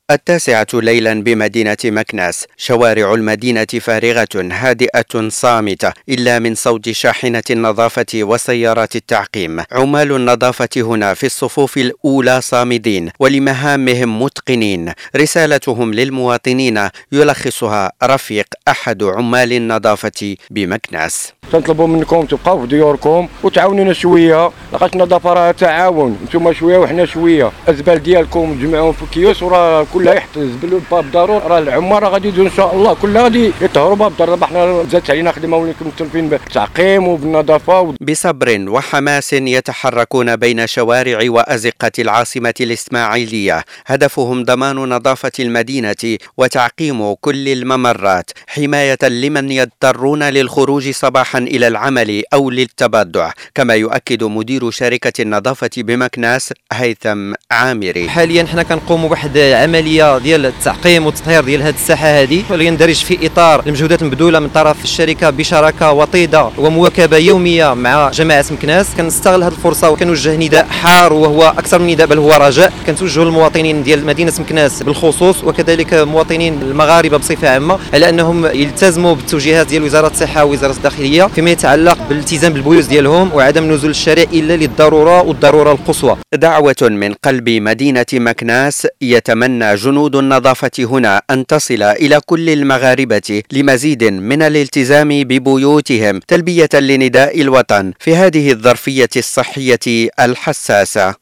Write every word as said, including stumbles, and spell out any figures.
التاسعة ليلا بمدينة مكناس، شوارع المدينة فارغة هادئة صامتة إلا من صوت شاحنة النظافة وسيارات التعقيم. عمال النظافة هنا في الصفوف الأولى صامدين ولمهامهم متقنين. رسالتهم للمواطنين يلخصها رفيق أحد عمال النظافة بمكناس: تنطلبوا منكم تبقاو في ديوركم وتعاونونا شويه، لقاش النظافه راه تعاون، نتوما شويه وحنا شويه. الزبال ديالكم تجمعوهم في كيوس وراه كلها يحط الزبل والباب ضرور، راه العمال راه غادي يديروا ان شاء الله كلها غادي يطهروا باب الدار. حنا زادت علينا خدمه وليكم متلفين بالتعقيم وبالنظافه. بصبر وحماس يتحركون بين شوارع وأزقة العاصمة الإسماعيلية، هدفهم ضمان نظافة المدينة وتعقيم كل الممرات، حماية لمن يضطرون للخروج صباحا إلى العمل أو للتبضع، كما يؤكد مدير شركة النظافة بمكناس هيثم عامري. حاليا حنا كنقوموا بواحد العمليه ديال التعقيم والتطهير ديال هذه الساحه هذه، اللي يندرج في اطار المجهودات المبذوله من طرف الشركه بشراكه وطيده ومواكبه يوميه مع جماعه مكناس. كنستغل هذه الفرصه وكنوجه نداء حار، وهو اكثر من نداء بل هو رجاء، كنتوجه للمواطنين ديال مدينه مكناس بالخصوص وكذلك مواطنين المغاربه بصفه عامه على انهم يلتزموا بالتوجيهات ديال وزاره الصحه ووزاره الداخليه فيما يتعلق بالالتزام بالبيوت ديالهم وعدم نزول الشارع الا للضروره والضروره القصوى. دعوة من قلب مدينة مكناس يتمنى جنود النظافة هنا أن تصل إلى كل المغاربة لمزيد من الالتزام ببيوتهم تلبية لنداء الوطن في هذه الظرفية الصحية الحساسة.